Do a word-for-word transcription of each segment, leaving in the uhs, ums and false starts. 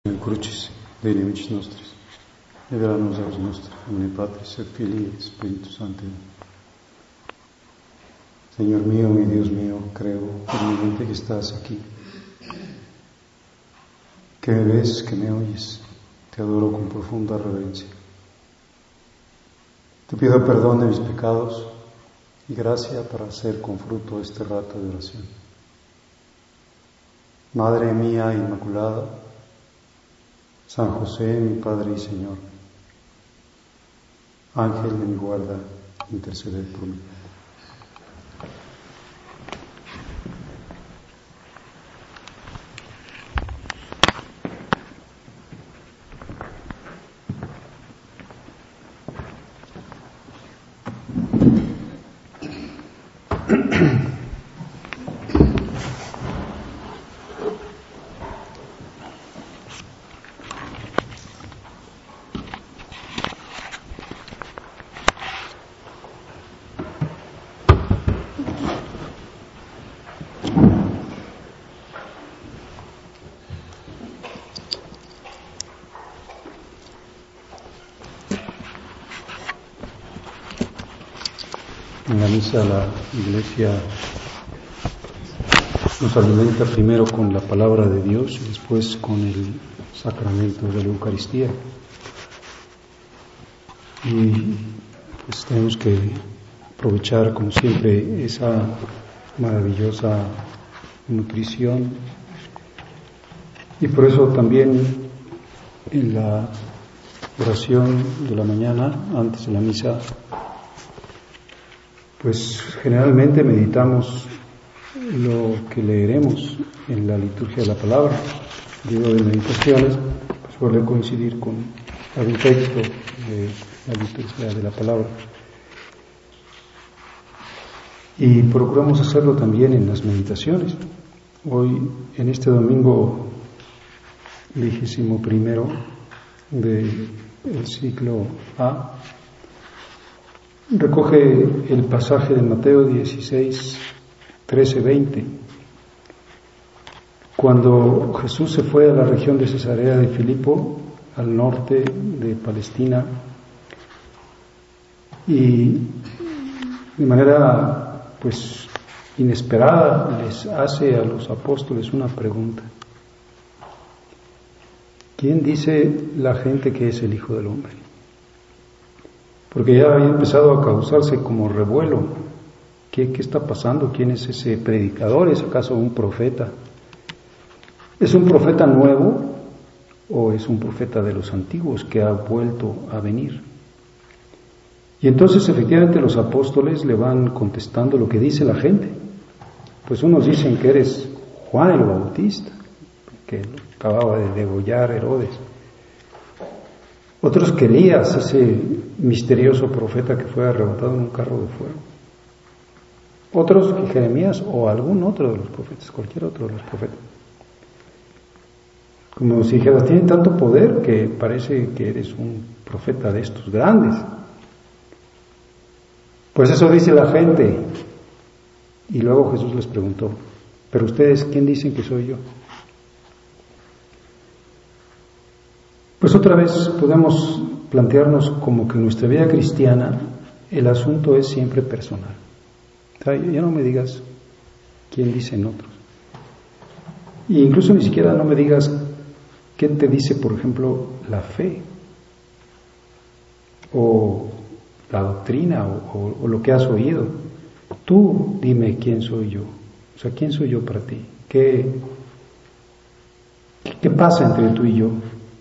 Crucis, Dei nemici nostri, e della nos aus nostra, omne Patris et Filii et Spiritus Sancti. Señor mío, mi Dios mío, creo firmemente que estás aquí, que me ves, que me oyes. Te adoro con profunda reverencia. Te pido perdón de mis pecados y gracia para hacer con fruto este rato de oración. Madre mía Inmaculada, San José, mi Padre y Señor, Ángel de mi guarda, interceded por mí. En la misa la Iglesia nos alimenta primero con la palabra de Dios y después con el sacramento de la Eucaristía. Y pues tenemos que aprovechar como siempre esa maravillosa nutrición. Y por eso también en la oración de la mañana, antes de la misa, pues generalmente meditamos lo que leeremos en la liturgia de la palabra. Digo de meditaciones, pues suele coincidir con algún texto de la liturgia de la palabra. Y procuramos hacerlo también en las meditaciones. Hoy, en este domingo vigésimo primero del ciclo A, recoge el pasaje de Mateo dieciséis, trece, veinte. Cuando Jesús se fue a la región de Cesarea de Filipo, al norte de Palestina, y de manera pues inesperada les hace a los apóstoles una pregunta: ¿quién dice la gente que es el Hijo del Hombre? Porque ya había empezado a causarse como revuelo. ¿Qué, qué está pasando? ¿Quién es ese predicador? ¿Es acaso un profeta? ¿Es un profeta nuevo o es un profeta de los antiguos que ha vuelto a venir? Y entonces efectivamente los apóstoles le van contestando lo que dice la gente. Pues unos dicen que eres Juan el Bautista, que lo acababa de degollar Herodes. Otros que Elías, ese misterioso profeta que fue arrebatado en un carro de fuego. Otros que Jeremías o algún otro de los profetas, cualquier otro de los profetas. Como si dijeras, tiene tanto poder que parece que eres un profeta de estos grandes. Pues eso dice la gente. Y luego Jesús les preguntó: ¿pero ustedes quién dicen que soy yo? Pues otra vez podemos plantearnos como que en nuestra vida cristiana el asunto es siempre personal. O sea, ya no me digas quién dicen otros. E incluso ni siquiera no me digas quién te dice, por ejemplo, la fe o la doctrina o, o, o lo que has oído. Tú dime quién soy yo. O sea, ¿quién soy yo para ti? ¿Qué, qué pasa entre tú y yo?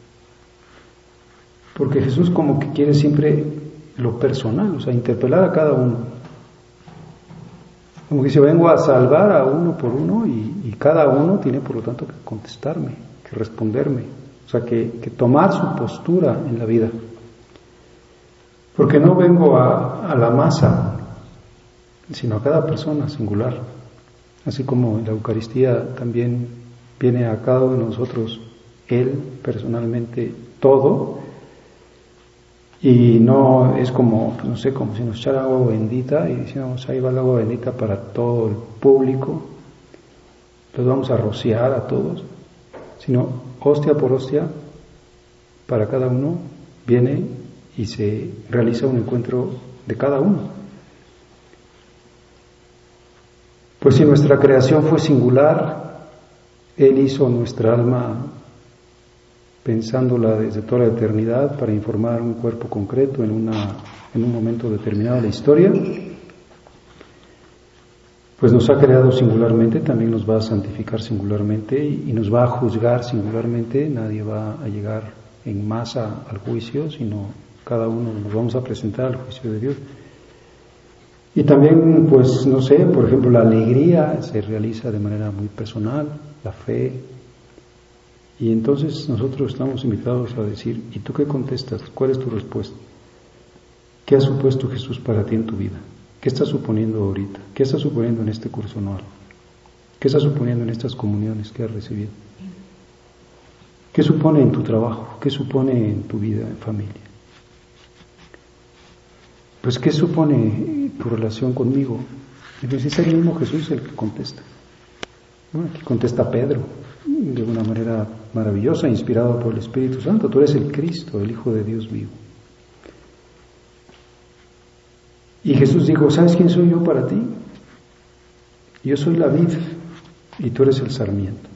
Porque Jesús como que quiere siempre lo personal, o sea, interpelar a cada uno. Como que dice, vengo a salvar a uno por uno y, y cada uno tiene por lo tanto que contestarme, que responderme. O sea, que, que tomar su postura en la vida. Porque no vengo a, a la masa, sino a cada persona singular. Así como en la Eucaristía también viene a cada uno de nosotros Él personalmente todo. Y no es como, pues no sé, como si nos echara agua bendita y decíamos, ahí va el agua bendita para todo el público, los vamos a rociar a todos. sino hostia por hostia, para cada uno viene y se realiza un encuentro de cada uno. Pues si nuestra creación fue singular, Él hizo nuestra alma pensándola desde toda la eternidad para informar un cuerpo concreto en, una, en un momento determinado de la historia. Pues nos ha creado singularmente, también nos va a santificar singularmente y nos va a juzgar singularmente. Nadie va a llegar en masa al juicio, sino cada uno nos vamos a presentar al juicio de Dios. Y también, pues, no sé, por ejemplo, la alegría se realiza de manera muy personal, la fe. Y entonces nosotros estamos invitados a decir, ¿y tú qué contestas? ¿Cuál es tu respuesta? ¿Qué ha supuesto Jesús para ti en tu vida? ¿Qué estás suponiendo ahorita? ¿Qué estás suponiendo en este curso anual? ¿Qué estás suponiendo en estas comuniones que has recibido? ¿Qué supone en tu trabajo? ¿Qué supone en tu vida en familia? Pues, ¿qué supone tu relación conmigo? Entonces es el mismo Jesús el que contesta. Bueno, aquí contesta Pedro de una manera maravillosa, inspirado por el Espíritu Santo. Tú eres el Cristo, el Hijo de Dios vivo. Y Jesús dijo, ¿sabes quién soy yo para ti? Yo soy la vid y tú eres el sarmiento.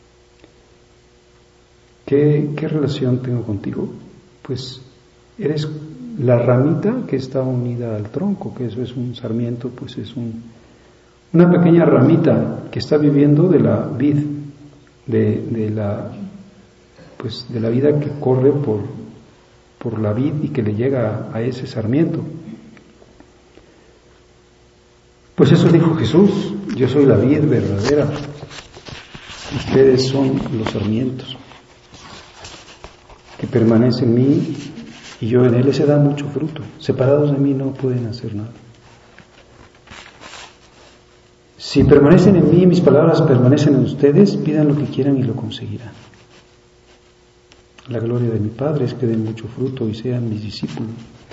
¿Qué, qué relación tengo contigo? Pues eres la ramita que está unida al tronco, que eso es un sarmiento, pues es un, una pequeña ramita que está viviendo de la vid, de, de la pues de la vida que corre por, por la vid y que le llega a ese sarmiento. Pues eso dijo Jesús, yo soy la vid verdadera, ustedes son los sarmientos, que permanece en mí y yo en él. Ese da mucho fruto. Separados de mí no pueden hacer nada. Si permanecen en mí y mis palabras permanecen en ustedes, pidan lo que quieran y lo conseguirán. La gloria de mi Padre es que den mucho fruto y sean mis discípulos.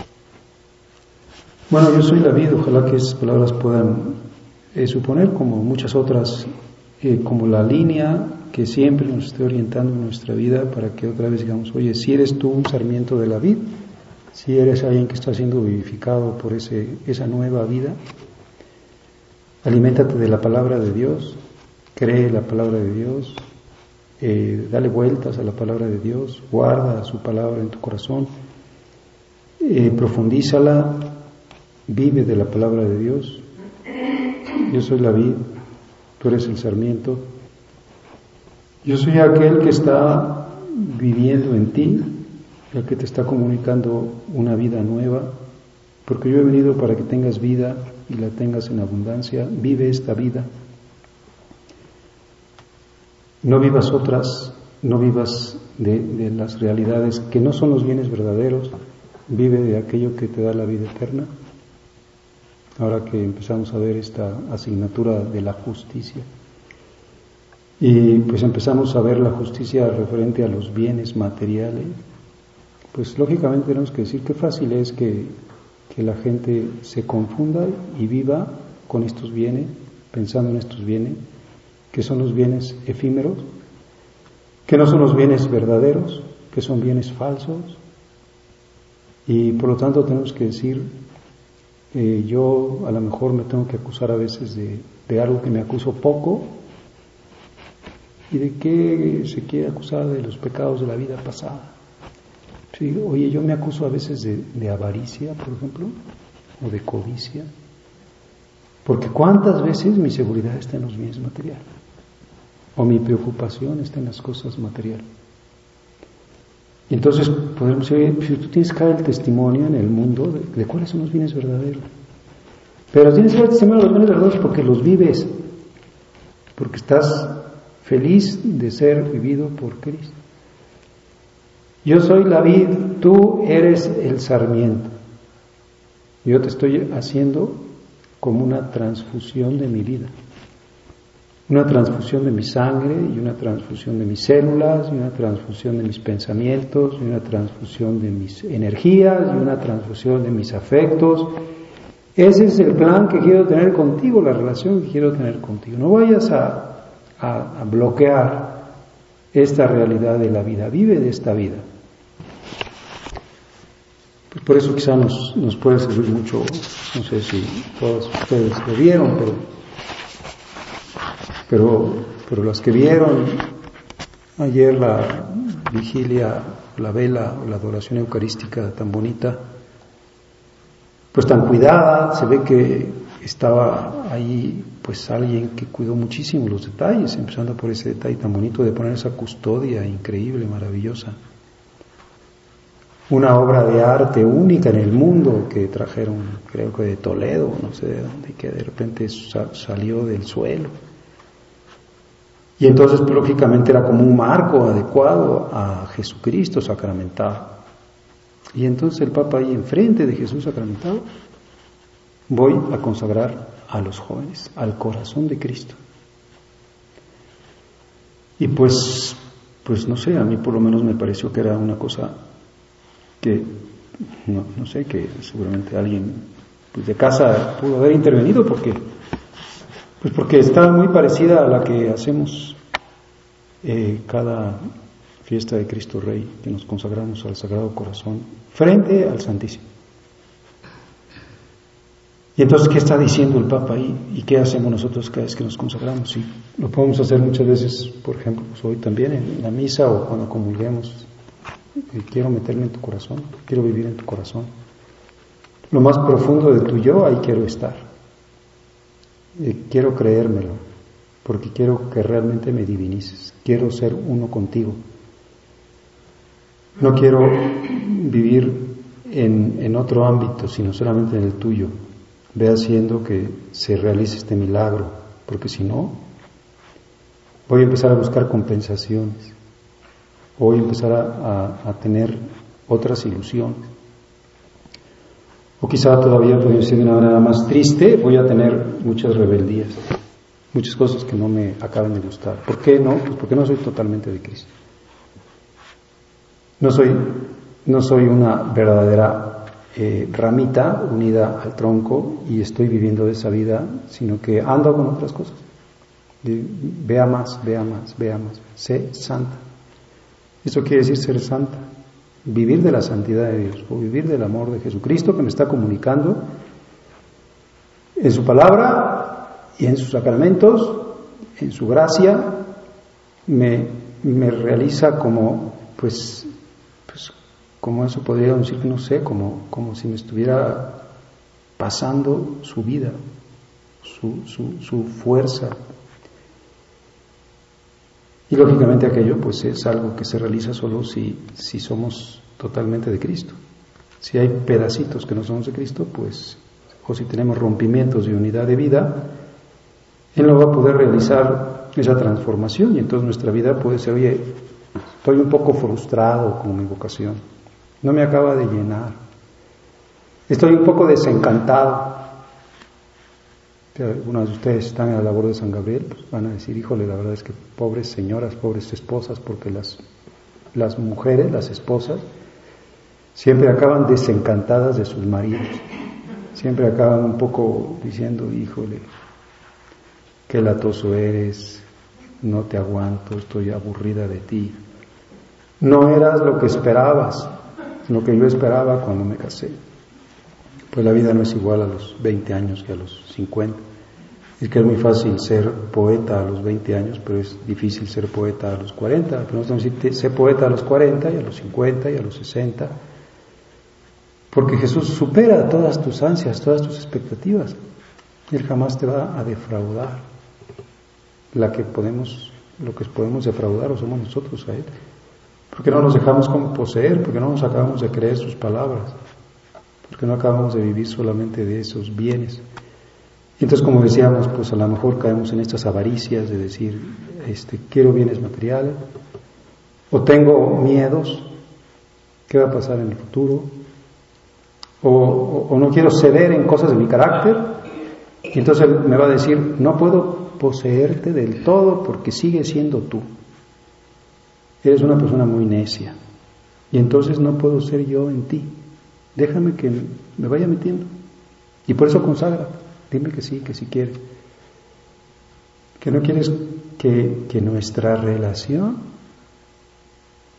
Bueno, yo soy la vid, ojalá que esas palabras puedan eh, suponer, como muchas otras, eh, como la línea que siempre nos esté orientando en nuestra vida para que otra vez digamos, oye, si eres tú un sarmiento de la vid, si eres alguien que está siendo vivificado por ese, esa nueva vida, aliméntate de la palabra de Dios, cree la palabra de Dios, eh, dale vueltas a la palabra de Dios, guarda su palabra en tu corazón, eh, profundízala, vive de la palabra de Dios. Yo soy la vid, tú eres el sarmiento. Yo soy aquel que está viviendo en ti, el que te está comunicando una vida nueva, porque yo he venido para que tengas vida y la tengas en abundancia. Vive esta vida. No vivas otras, no vivas de, de las realidades que no son los bienes verdaderos. Vive de aquello que te da la vida eterna. Ahora que empezamos a ver esta asignatura de la justicia. Y pues empezamos a ver la justicia referente a los bienes materiales, pues lógicamente tenemos que decir qué fácil es que, que la gente se confunda y viva con estos bienes, pensando en estos bienes, que son los bienes efímeros, que no son los bienes verdaderos, que son bienes falsos, y por lo tanto tenemos que decir, eh, yo a lo mejor me tengo que acusar a veces de, de algo que me acuso poco. ¿Y de qué se quiere acusar? De los pecados de la vida pasada. Sí, oye, yo me acuso a veces de, de avaricia, por ejemplo, o de codicia, porque ¿cuántas veces mi seguridad está en los bienes materiales? O mi preocupación está en las cosas materiales. Y entonces podemos decir, si tú tienes que dar el testimonio en el mundo de, de cuáles son los bienes verdaderos. Pero tienes que dar el testimonio de los bienes verdaderos porque los vives, porque estás feliz de ser vivido por Cristo. Yo soy la vid, tú eres el sarmiento. Yo te estoy haciendo como una transfusión de mi vida. Una transfusión de mi sangre y una transfusión de mis células y una transfusión de mis pensamientos y una transfusión de mis energías y una transfusión de mis afectos. Ese es el plan que quiero tener contigo, la relación que quiero tener contigo. No vayas a A, a bloquear esta realidad de la vida, vive de esta vida. Pues por eso quizá nos, nos puede servir mucho, no sé si todos ustedes lo vieron, pero, pero, pero las que vieron ayer la vigilia, la vela o la adoración eucarística tan bonita, pues tan cuidada, se ve que estaba ahí pues alguien que cuidó muchísimo los detalles, empezando por ese detalle tan bonito de poner esa custodia increíble, maravillosa. Una obra de arte única en el mundo que trajeron, creo que de Toledo, no sé de dónde, que de repente salió del suelo. Y entonces, pues, lógicamente era como un marco adecuado a Jesucristo sacramentado. Y entonces el Papa ahí enfrente de Jesús sacramentado, voy a consagrar a los jóvenes al corazón de Cristo. Y pues, pues no sé, a mí por lo menos me pareció que era una cosa que, no, no sé, que seguramente alguien pues de casa pudo haber intervenido porque, pues porque está muy parecida a la que hacemos eh, cada fiesta de Cristo Rey, que nos consagramos al Sagrado Corazón frente al Santísimo. Y entonces, ¿qué está diciendo el Papa ahí? ¿Y qué hacemos nosotros cada vez que nos consagramos? Sí, lo podemos hacer muchas veces, por ejemplo, pues hoy también en la misa o cuando comulguemos. Quiero meterme en tu corazón, quiero vivir en tu corazón. Lo más profundo de tu yo, ahí quiero estar. Eh, quiero creérmelo, porque quiero que realmente me divinices. Quiero ser uno contigo. No quiero vivir en, en otro ámbito, sino solamente en el tuyo. Ve haciendo que se realice este milagro, porque si no, voy a empezar a buscar compensaciones, voy a empezar a, a, a tener otras ilusiones, o quizá todavía, podría decir de una manera más triste, voy a tener muchas rebeldías, muchas cosas que no me acaban de gustar. ¿Por qué no? Pues porque no soy totalmente de Cristo. No soy, no soy una verdadera Eh, ramita unida al tronco y estoy viviendo esa vida, sino que ando con otras cosas. Vea más, vea más, vea más. Sé santa. Eso quiere decir ser santa, vivir de la santidad de Dios o vivir del amor de Jesucristo que me está comunicando en su palabra y en sus sacramentos, en su gracia, me, me realiza como pues como eso podría decir, no sé, como, como si me estuviera pasando su vida, su, su, su fuerza. Y lógicamente aquello pues es algo que se realiza solo si, si somos totalmente de Cristo. Si hay pedacitos que no somos de Cristo, pues, o si tenemos rompimientos de unidad de vida, Él no va a poder realizar esa transformación y entonces nuestra vida puede ser, oye, estoy un poco frustrado con mi vocación. No me acaba de llenar. Estoy un poco desencantado. Si algunos de ustedes están en la labor de San Gabriel, pues van a decir, híjole, la verdad es que pobres señoras, pobres esposas, porque las, las mujeres, las esposas, siempre acaban desencantadas de sus maridos. Siempre acaban un poco diciendo, híjole, qué latoso eres, no te aguanto, estoy aburrida de ti. No eras lo que esperabas. Lo que yo esperaba cuando me casé. Pues la vida no es igual a los veinte años que a los cincuenta. Es que es muy fácil ser poeta a los veinte años, pero es difícil ser poeta a los cuarenta. Pero no decir, sé poeta a los cuarenta y a los cincuenta y a los sesenta. Porque Jesús supera todas tus ansias, todas tus expectativas. Él jamás te va a defraudar. La que podemos, lo que podemos defraudar o somos nosotros a Él. Porque no nos dejamos como poseer, porque no nos acabamos de creer sus palabras, porque no acabamos de vivir solamente de esos bienes. Y entonces, como decíamos, pues a lo mejor caemos en estas avaricias de decir, este, quiero bienes materiales, o tengo miedos, ¿qué va a pasar en el futuro? O, o, o no quiero ceder en cosas de mi carácter, y entonces Él me va a decir, no puedo poseerte del todo porque sigues siendo tú. Eres una persona muy necia y entonces no puedo ser yo en ti. Déjame que me vaya metiendo. Y por eso consagra. Dime que sí, que sí quieres. Que no quieres que, que nuestra relación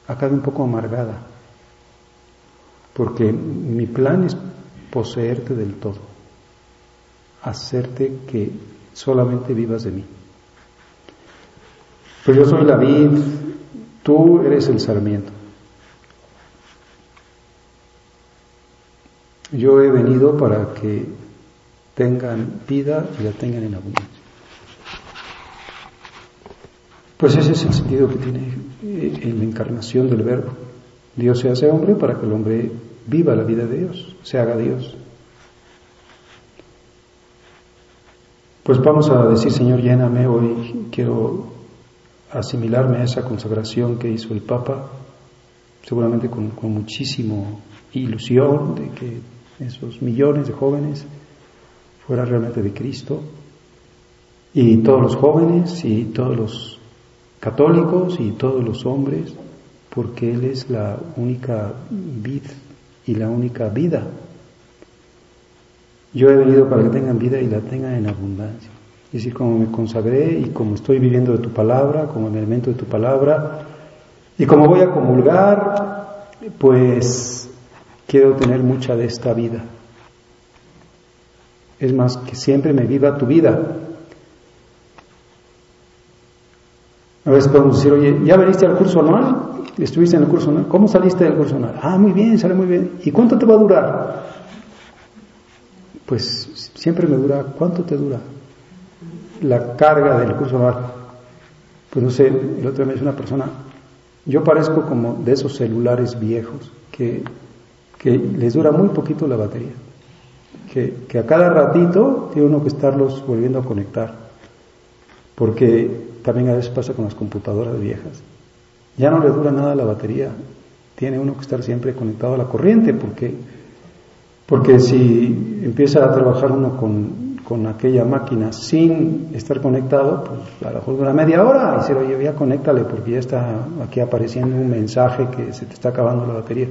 acabe un poco amargada, porque mi plan es poseerte del todo, hacerte que solamente vivas de mí. Pero yo soy la vid, tú eres el sarmiento. Yo he venido para que tengan vida y la tengan en abundancia. Pues ese es el sentido que tiene en la encarnación del Verbo. Dios se hace hombre para que el hombre viva la vida de Dios, se haga Dios. Pues vamos a decir, Señor, lléname hoy, quiero asimilarme a esa consagración que hizo el Papa, seguramente con, con muchísima ilusión de que esos millones de jóvenes fueran realmente de Cristo, y todos los jóvenes y todos los católicos y todos los hombres, porque Él es la única vid y la única vida. Yo he venido para que tengan vida y la tengan en abundancia. Es decir, como me consagré y como estoy viviendo de tu palabra, como me alimento de tu palabra, y como voy a comulgar, pues quiero tener mucha de esta vida. Es más, que siempre me viva tu vida. A veces podemos decir, oye, ¿ya veniste al curso anual? ¿Estuviste en el curso anual? ¿Cómo saliste del curso anual? Ah, muy bien, sale muy bien. ¿Y cuánto te va a durar? Pues siempre me dura. ¿Cuánto te dura la carga del curso anual? Pues no sé, el otro día me dice una persona, yo parezco como de esos celulares viejos que, que les dura muy poquito la batería, que, que a cada ratito tiene uno que estarlos volviendo a conectar, porque también a veces pasa con las computadoras viejas, ya no le dura nada la batería, tiene uno que estar siempre conectado a la corriente, porque, porque si empieza a trabajar uno con, con aquella máquina sin estar conectado, pues a lo mejor dura media hora, y dice, oye, ya conéctale porque ya está aquí apareciendo un mensaje que se te está acabando la batería.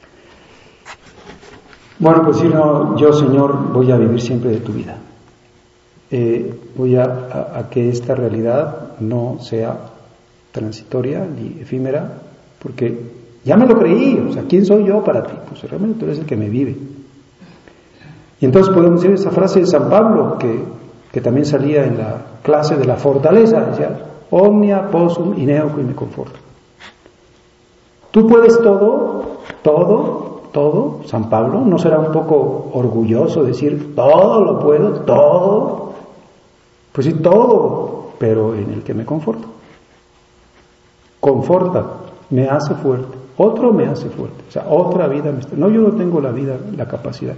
Bueno, pues si no, yo, Señor, voy a vivir siempre de tu vida. Eh, voy a, a, a que esta realidad no sea transitoria ni efímera, porque ya me lo creí, o sea, ¿quién soy yo para ti? Pues realmente tú eres el que me vive. Y entonces podemos decir esa frase de San Pablo, que, que también salía en la clase de la fortaleza, decía, omnia possum in eo qui me conforto. Tú puedes todo, todo, todo, San Pablo, ¿no será un poco orgulloso decir, todo lo puedo, todo? Pues sí, todo, pero en el que me conforta. Conforta, me hace fuerte, otro me hace fuerte, o sea, otra vida me está... No, yo no tengo la vida, la capacidad.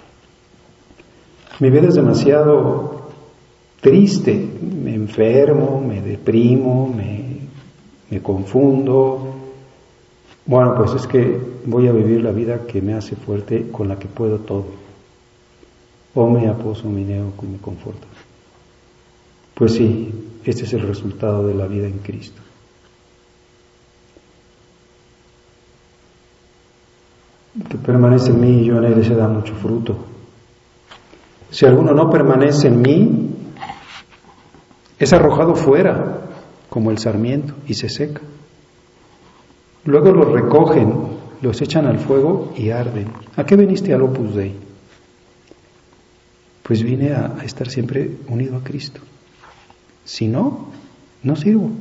Mi vida es demasiado triste, me enfermo, me deprimo, me, me confundo. Bueno, pues es que voy a vivir la vida que me hace fuerte, con la que puedo todo. Omnia possum in eo qui me conforta. Pues sí, este es el resultado de la vida en Cristo. El que permanece en mí y yo en él, se da mucho fruto. Si alguno no permanece en mí, es arrojado fuera como el sarmiento y se seca. Luego los recogen, los echan al fuego y arden. ¿A qué viniste al Opus Dei? Pues vine a, a estar siempre unido a Cristo. Si no, no sirvo.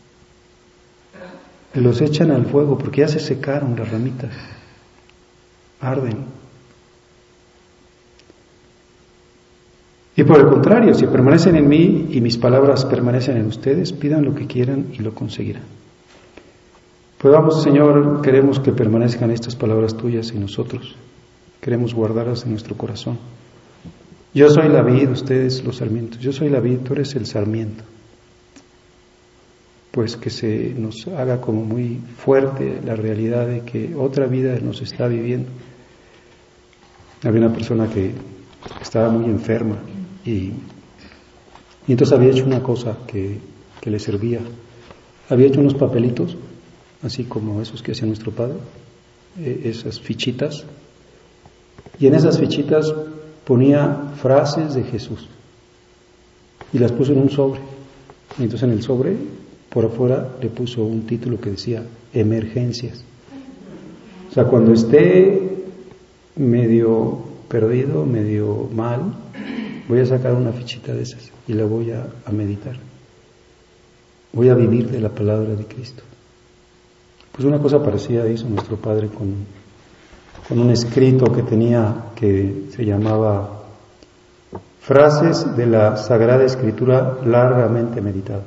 Los echan al fuego porque ya se secaron las ramitas. Arden. Y por el contrario, si permanecen en mí y mis palabras permanecen en ustedes, pidan lo que quieran y lo conseguirán. Pues vamos, Señor, queremos que permanezcan estas palabras tuyas en nosotros. Queremos guardarlas en nuestro corazón. Yo soy la vid, ustedes los sarmientos. Yo soy la vid, tú eres el sarmiento. Pues que se nos haga como muy fuerte la realidad de que otra vida nos está viviendo. Había una persona que estaba muy enferma y, y entonces había hecho una cosa que, que le servía. Había hecho unos papelitos, así como esos que hacía nuestro padre, eh, esas fichitas, y en esas fichitas ponía frases de Jesús y las puso en un sobre. Y entonces en el sobre por afuera le puso un título que decía emergencias. O sea, cuando esté medio perdido, medio mal, voy a sacar una fichita de esas y la voy a, a meditar. Voy a vivir de la palabra de Cristo. Pues una cosa parecida hizo nuestro Padre con, con un escrito que tenía que se llamaba Frases de la Sagrada Escritura largamente meditadas.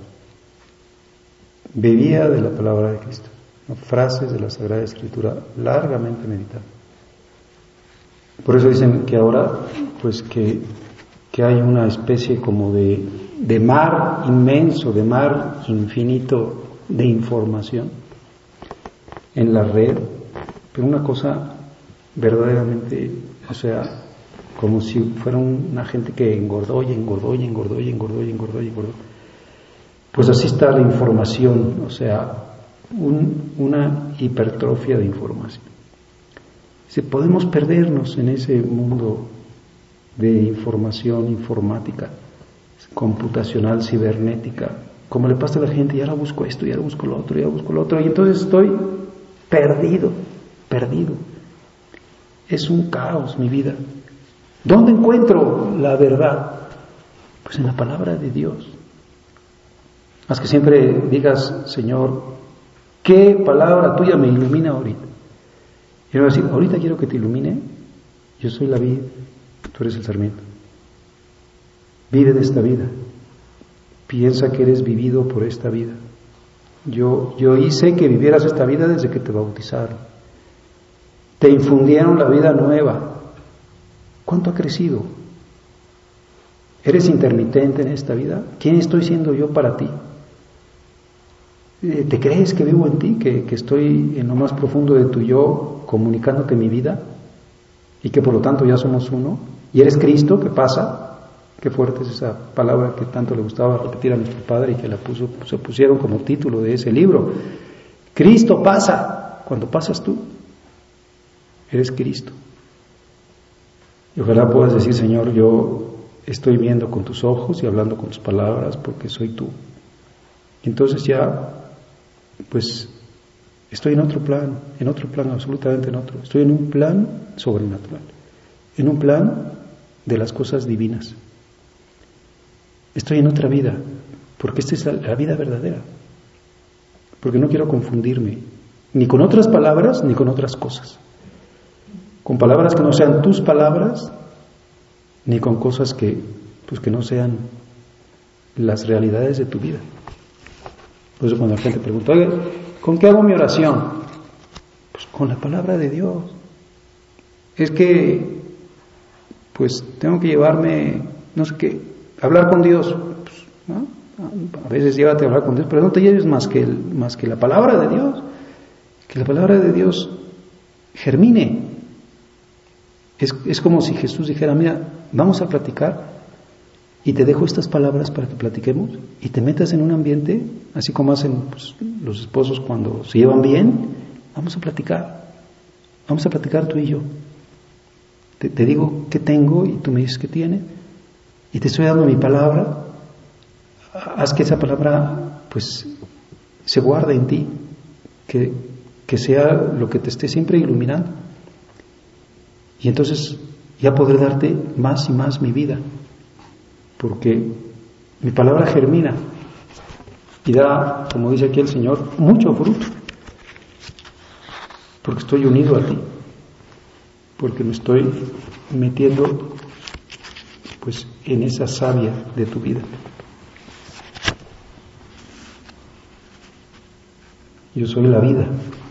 Bebía de la palabra de Cristo, ¿no? Frases de la Sagrada Escritura largamente meditadas. Por eso dicen que ahora, pues que, que hay una especie como de, de mar inmenso, de mar infinito de información en la red, pero una cosa verdaderamente, o sea, como si fuera una gente que engordó y engordó y engordó y engordó y engordó y engordó. Pues así está la información, o sea, un, una hipertrofia de información. Si podemos perdernos en ese mundo de información informática, computacional, cibernética, como le pasa a la gente, y ahora busco esto, y ahora busco lo otro, y ahora busco lo otro, y entonces estoy perdido, perdido. Es un caos mi vida. ¿Dónde encuentro la verdad? Pues en la palabra de Dios. Haz que siempre digas, Señor, ¿qué palabra tuya me ilumina ahorita? Y yo voy a decir, ahorita quiero que te ilumine, yo soy la vid, tú eres el sarmiento. Vive de esta vida. Piensa que eres vivido por esta vida. Yo, yo hice que vivieras esta vida desde que te bautizaron. Te infundieron la vida nueva. ¿Cuánto ha crecido? ¿Eres intermitente en esta vida? ¿Quién estoy siendo yo para ti? ¿Te crees que vivo en ti? ¿Que, que estoy en lo más profundo de tu yo comunicándote mi vida? Y que por lo tanto ya somos uno. ¿Y eres Cristo? ¿Qué pasa? Qué fuerte es esa palabra que tanto le gustaba repetir a nuestro Padre y que la puso, se pusieron como título de ese libro. Cristo pasa. Cuando pasas tú, eres Cristo. Y ojalá puedas decir, Señor, yo estoy viendo con tus ojos y hablando con tus palabras porque soy tú. Y entonces ya, pues, estoy en otro plan, en otro plan, absolutamente en otro. Estoy en un plan sobrenatural, en un plan de las cosas divinas. Estoy en otra vida, porque esta es la, la vida verdadera. Porque no quiero confundirme, ni con otras palabras, ni con otras cosas. Con palabras que no sean tus palabras, ni con cosas que, pues que no sean las realidades de tu vida. Por eso cuando la gente pregunta, oye, ¿con qué hago mi oración? Pues con la palabra de Dios. Es que, pues tengo que llevarme, no sé qué, hablar con Dios. Pues, ¿no? A veces llévate a hablar con Dios, pero no te lleves más que, el, más que la palabra de Dios. Que la palabra de Dios germine. Es, es como si Jesús dijera, mira, vamos a platicar y te dejo estas palabras para que platiquemos y te metas en un ambiente, así como hacen pues, los esposos cuando se llevan bien, vamos a platicar, vamos a platicar tú y yo. Te, te digo qué tengo y tú me dices qué tiene y te estoy dando mi palabra, haz que esa palabra pues se guarde en ti, que, que sea lo que te esté siempre iluminando. Y entonces ya podré darte más y más mi vida, porque mi palabra germina y da, como dice aquí el Señor, mucho fruto, porque estoy unido a ti, porque me estoy metiendo pues en esa savia de tu vida. Yo soy la vida.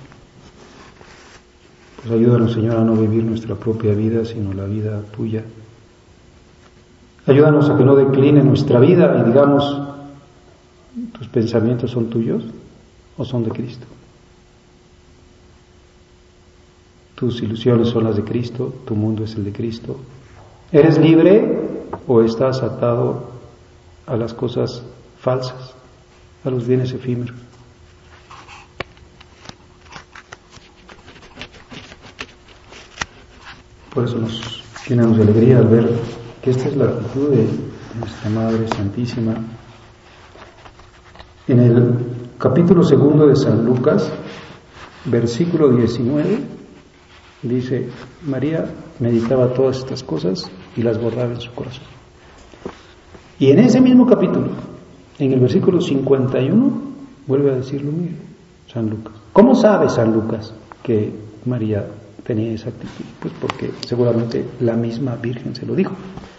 Pues ayúdanos, Señor, a no vivir nuestra propia vida, sino la vida tuya. Ayúdanos a que no decline nuestra vida y digamos, ¿tus pensamientos son tuyos o son de Cristo? Tus ilusiones son las de Cristo, tu mundo es el de Cristo. ¿Eres libre o estás atado a las cosas falsas, a los bienes efímeros? Por eso nos llenamos de alegría al ver que esta es la actitud de nuestra Madre Santísima en el capítulo segundo de San Lucas, versículo diecinueve, dice: María meditaba todas estas cosas y las guardaba en su corazón. Y en ese mismo capítulo, en el versículo cincuenta y uno, vuelve a decir lo mismo San Lucas. ¿Cómo sabe San Lucas que María tenía esa actitud? Pues porque seguramente la misma Virgen se lo dijo.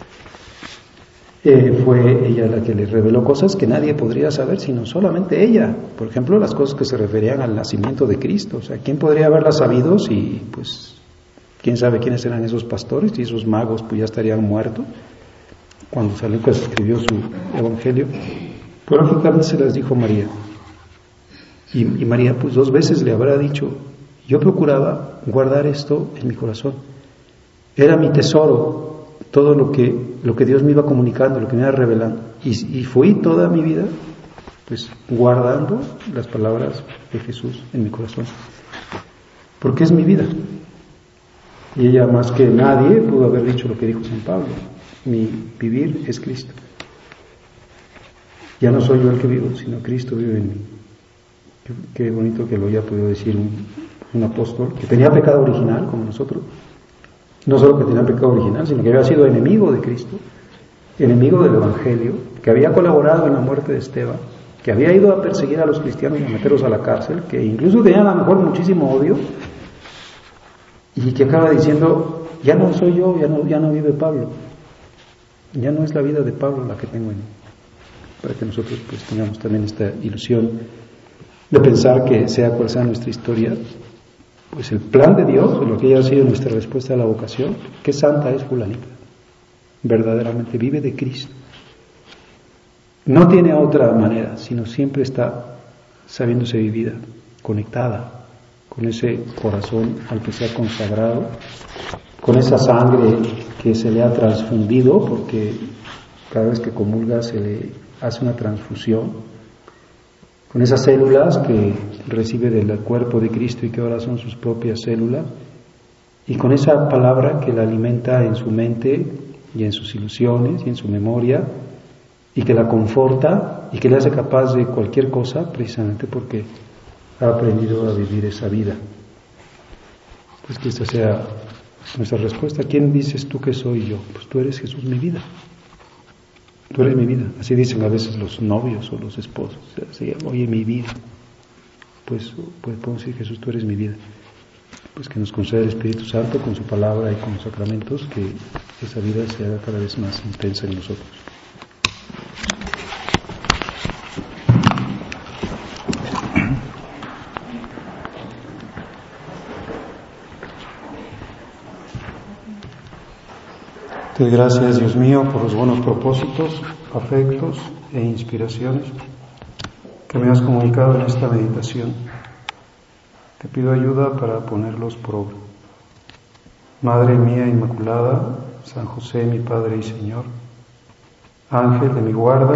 Eh, fue ella la que le reveló cosas que nadie podría saber sino solamente ella. Por ejemplo, las cosas que se referían al nacimiento de Cristo. O sea, ¿quién podría haberlas sabido si, pues, quién sabe quiénes eran esos pastores y esos magos? Pues ya estarían muertos cuando San Lucas escribió su evangelio. Pero lógicamente se las dijo María. Y, y María, pues, dos veces le habrá dicho: yo procuraba guardar esto en mi corazón. Era mi tesoro. Todo lo que, lo que Dios me iba comunicando, lo que me iba revelando. Y, y fui toda mi vida, pues, guardando las palabras de Jesús en mi corazón. Porque es mi vida. Y ella, más que nadie, pudo haber dicho lo que dijo San Pablo: mi vivir es Cristo. Ya no soy yo el que vivo, sino Cristo vive en mí. Qué, qué bonito que lo haya podido decir un, un apóstol que tenía pecado original, como nosotros. No solo que tenía pecado original, sino que había sido enemigo de Cristo, enemigo del Evangelio, que había colaborado en la muerte de Esteban, que había ido a perseguir a los cristianos y a meterlos a la cárcel, que incluso tenía a lo mejor muchísimo odio, y que acaba diciendo: ya no soy yo, ya no, ya no vive Pablo, ya no es la vida de Pablo la que tengo en mí. Para que nosotros, pues, tengamos también esta ilusión de pensar que, sea cual sea nuestra historia, pues el plan de Dios, o lo que haya sido nuestra respuesta a la vocación, qué santa es fulanita, verdaderamente vive de Cristo, no tiene otra manera, sino siempre está sabiéndose vivida, conectada con ese corazón al que se ha consagrado, con esa sangre que se le ha transfundido, porque cada vez que comulga se le hace una transfusión, con esas células que recibe del cuerpo de Cristo y que ahora son sus propias células, y con esa palabra que la alimenta en su mente y en sus ilusiones y en su memoria, y que la conforta y que le hace capaz de cualquier cosa, precisamente porque ha aprendido a vivir esa vida. Pues que esta sea nuestra respuesta. ¿Quién dices tú que soy yo? Pues tú eres Jesús, mi vida. Tú eres mi vida. Así dicen a veces los novios o los esposos. Así: oye, mi vida. Pues, pues podemos decir: Jesús, tú eres mi vida. Pues que nos conceda el Espíritu Santo con su palabra y con los sacramentos, que esa vida se haga cada vez más intensa en nosotros. Te doy gracias, Dios mío, por los buenos propósitos, afectos e inspiraciones que me has comunicado en esta meditación. Te pido ayuda para ponerlos por obra. Madre mía Inmaculada, San José, mi Padre y Señor, Ángel de mi guarda,